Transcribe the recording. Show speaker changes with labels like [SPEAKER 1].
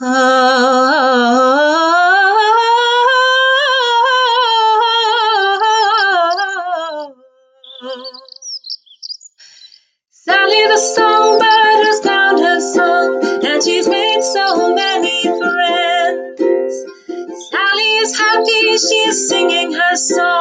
[SPEAKER 1] Sally the songbird has found her song, and she's made so many friends. Sally is happy, she is singing her song.